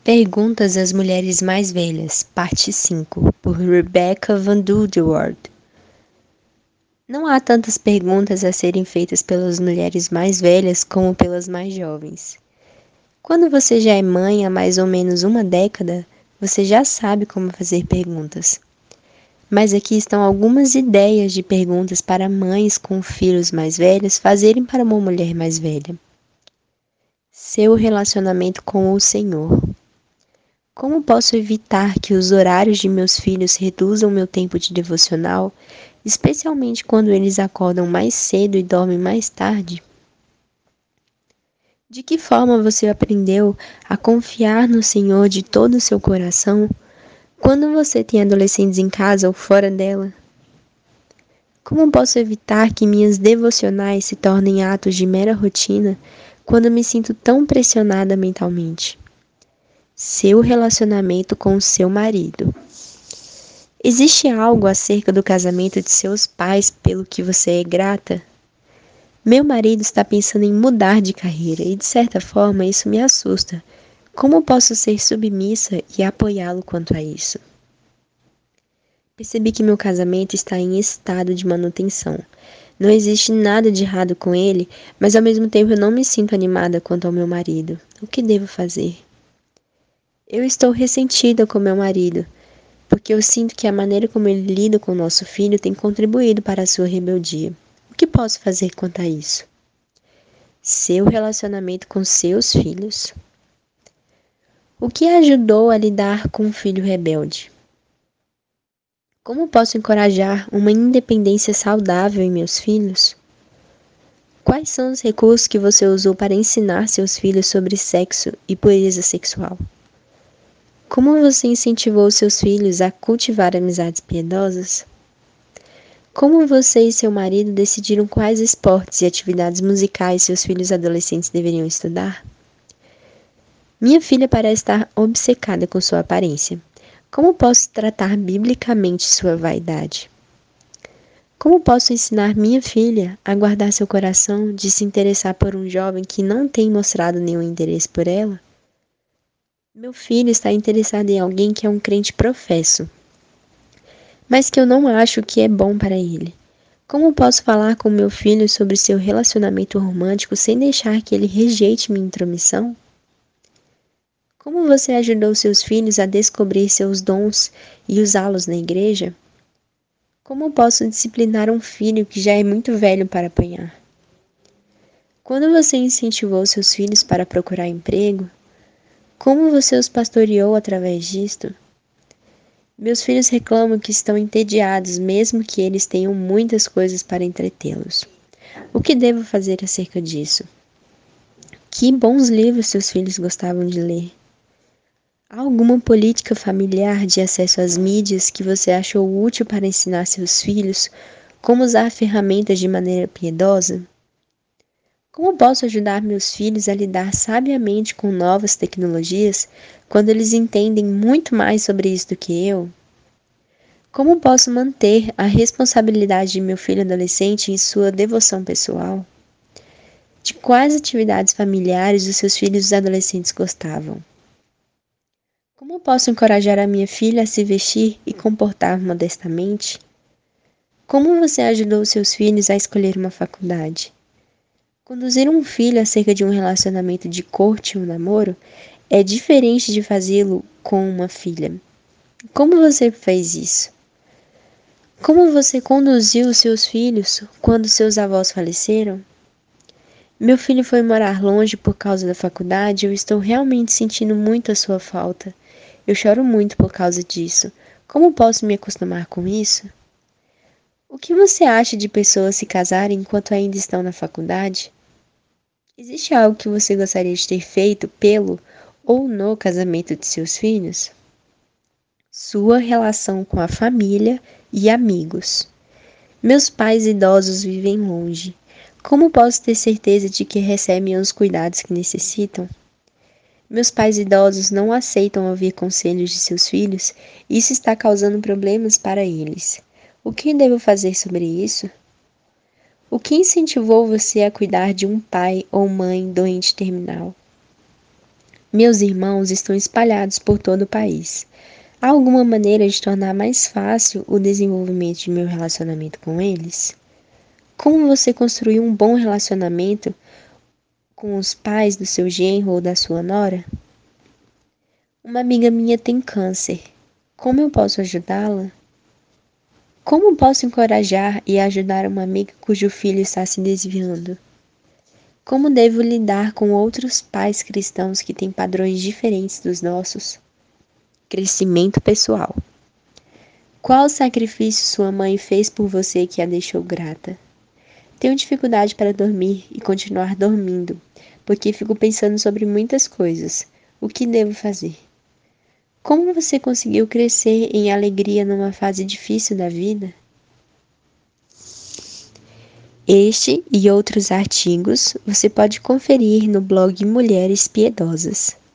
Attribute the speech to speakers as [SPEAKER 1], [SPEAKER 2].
[SPEAKER 1] Perguntas às Mulheres Mais Velhas, Parte 5, por Rebecca Van Duderwaard. Não há tantas perguntas a serem feitas pelas mulheres mais velhas como pelas mais jovens. Quando você já é mãe há mais ou menos uma década, você já sabe como fazer perguntas. Mas aqui estão algumas ideias de perguntas para mães com filhos mais velhos fazerem para uma mulher mais velha. Seu relacionamento com o Senhor. Como posso evitar que os horários de meus filhos reduzam meu tempo de devocional, especialmente quando eles acordam mais cedo e dormem mais tarde? De que forma você aprendeu a confiar no Senhor de todo o seu coração quando você tem adolescentes em casa ou fora dela? Como posso evitar que minhas devocionais se tornem atos de mera rotina quando me sinto tão pressionada mentalmente? Seu relacionamento com o seu marido. Existe algo acerca do casamento de seus pais pelo que você é grata? Meu marido está pensando em mudar de carreira e, de certa forma, isso me assusta. Como posso ser submissa e apoiá-lo quanto a isso? Percebi que meu casamento está em estado de manutenção. Não existe nada de errado com ele, mas ao mesmo tempo eu não me sinto animada quanto ao meu marido. O que devo fazer? Eu estou ressentida com meu marido, porque eu sinto que a maneira como ele lida com nosso filho tem contribuído para a sua rebeldia. O que posso fazer quanto a isso? Seu relacionamento com seus filhos. O que ajudou a lidar com um filho rebelde? Como posso encorajar uma independência saudável em meus filhos? Quais são os recursos que você usou para ensinar seus filhos sobre sexo e pureza sexual? Como você incentivou seus filhos a cultivar amizades piedosas? Como você e seu marido decidiram quais esportes e atividades musicais seus filhos adolescentes deveriam estudar? Minha filha parece estar obcecada com sua aparência. Como posso tratar biblicamente sua vaidade? Como posso ensinar minha filha a guardar seu coração de se interessar por um jovem que não tem mostrado nenhum interesse por ela? Meu filho está interessado em alguém que é um crente professo, mas que eu não acho que é bom para ele. Como posso falar com meu filho sobre seu relacionamento romântico sem deixar que ele rejeite minha intromissão? Como você ajudou seus filhos a descobrir seus dons e usá-los na igreja? Como posso disciplinar um filho que já é muito velho para apanhar? Quando você incentivou seus filhos para procurar emprego, como você os pastoreou através disto? Meus filhos reclamam que estão entediados, mesmo que eles tenham muitas coisas para entretê-los. O que devo fazer acerca disso? Que bons livros seus filhos gostavam de ler? Há alguma política familiar de acesso às mídias que você achou útil para ensinar seus filhos como usar ferramentas de maneira piedosa? Como posso ajudar meus filhos a lidar sabiamente com novas tecnologias quando eles entendem muito mais sobre isso do que eu? Como posso manter a responsabilidade de meu filho adolescente em sua devoção pessoal? De quais atividades familiares os seus filhos adolescentes gostavam? Como posso encorajar a minha filha a se vestir e comportar modestamente? Como você ajudou seus filhos a escolher uma faculdade? Conduzir um filho acerca de um relacionamento de corte ou namoro é diferente de fazê-lo com uma filha. Como você fez isso? Como você conduziu os seus filhos quando seus avós faleceram? Meu filho foi morar longe por causa da faculdade e eu estou realmente sentindo muito a sua falta. Eu choro muito por causa disso. Como posso me acostumar com isso? O que você acha de pessoas se casarem enquanto ainda estão na faculdade? Existe algo que você gostaria de ter feito pelo ou no casamento de seus filhos? Sua relação com a família e amigos. Meus pais idosos vivem longe. Como posso ter certeza de que recebem os cuidados que necessitam? Meus pais idosos não aceitam ouvir conselhos de seus filhos e isso está causando problemas para eles. O que devo fazer sobre isso? O que incentivou você a cuidar de um pai ou mãe doente terminal? Meus irmãos estão espalhados por todo o país. Há alguma maneira de tornar mais fácil o desenvolvimento de meu relacionamento com eles? Como você construiu um bom relacionamento com os pais do seu genro ou da sua nora? Uma amiga minha tem câncer. Como eu posso ajudá-la? Como posso encorajar e ajudar uma amiga cujo filho está se desviando? Como devo lidar com outros pais cristãos que têm padrões diferentes dos nossos? Crescimento pessoal. Qual sacrifício sua mãe fez por você que a deixou grata? Tenho dificuldade para dormir e continuar dormindo, porque fico pensando sobre muitas coisas. O que devo fazer? Como você conseguiu crescer em alegria numa fase difícil da vida? Este e outros artigos você pode conferir no blog Mulheres Piedosas.